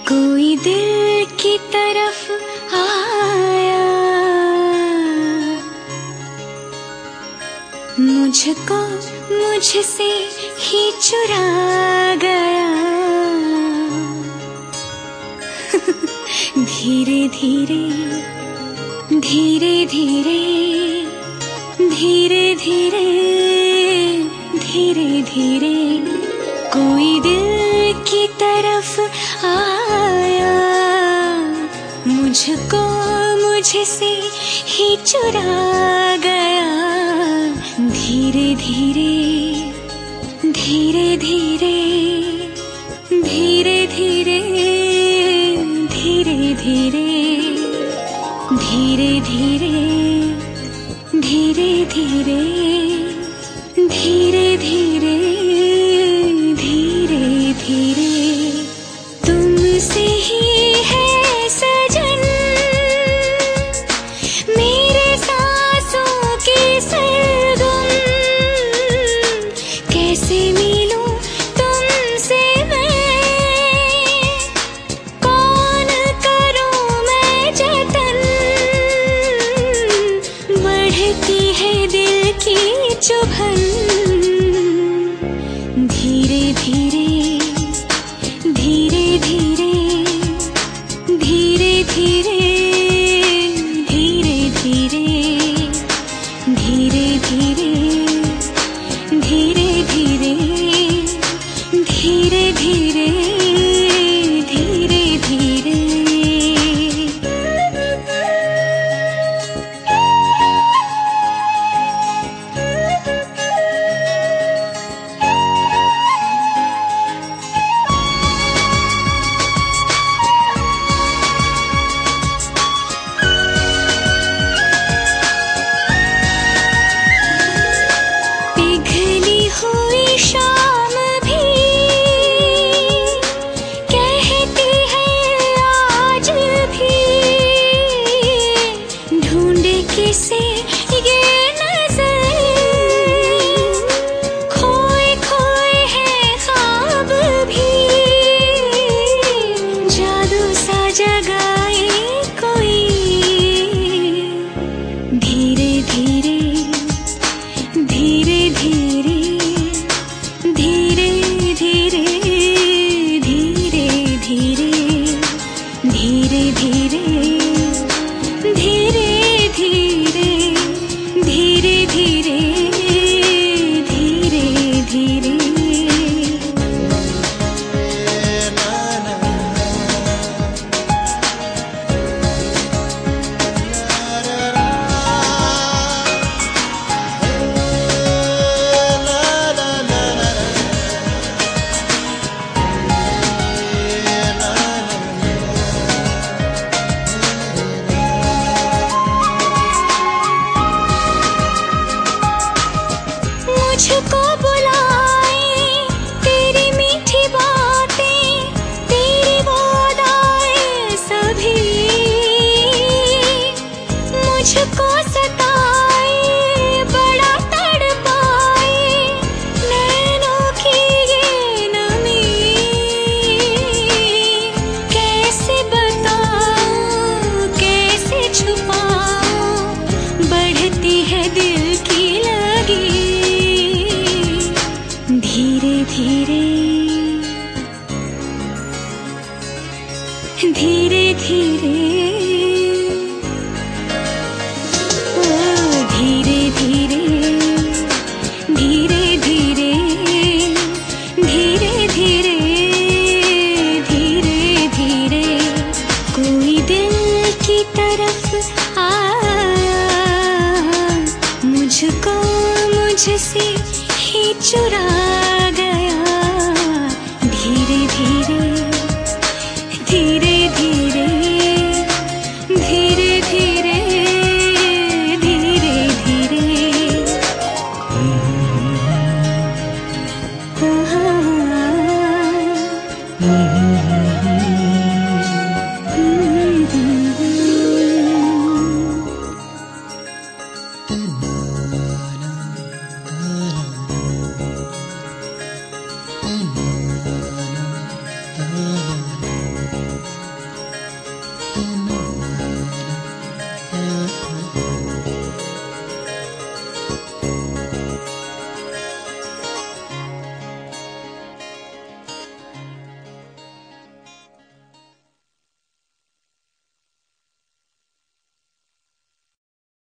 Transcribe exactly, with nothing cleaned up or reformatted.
कोई दिल की तरफ आया, मुझको मुझसे ही चुरा गया। धीरे धीरे धीरे धीरे धीरे धीरे धीरे धीरे कोई दिल की तरफ आया, मुझको मुझसे ही चुरा गया। धीरे धीरे धीरे धीरे धीरे धीरे धीरे धीरे धीरे धीरे धीरे धीरे धीरे धीरे धीरे धीरे तुमसे ही है सजन मेरे सांसों की सरगम। कैसे मिलूं तुमसे मैं, कौन करूं मैं जतन। बढ़ती है दिल की चुभन। धीरे धीरे धीरे धीरे धीरे धीरे धीरे धीरे धीरे धीरे धीरे धीरे धीरे धीरे धीरे धीरे पिघली हुई शाम भी कहती है आज भी, ढूंढे किसे ये नजर। खोए खोए हैं ख्वाब भी, जादू सा जगाए कोई। धीरे धीरे धीरे धीरे धीरे धीरे धीरे धीरे धीरे धीरे धीरे धीरे धीरे धीरे धीरे धीरे मुझको बुलाए तेरी मीठी बातें, तेरी वो अदाएं सभी। मुझको सताए बड़ा तड़पाए नैनों की ये नमी। कैसे बताऊं कैसे छुपाऊं, बढ़ती है दिल की लगी। धीरे धीरे धीरे धीरे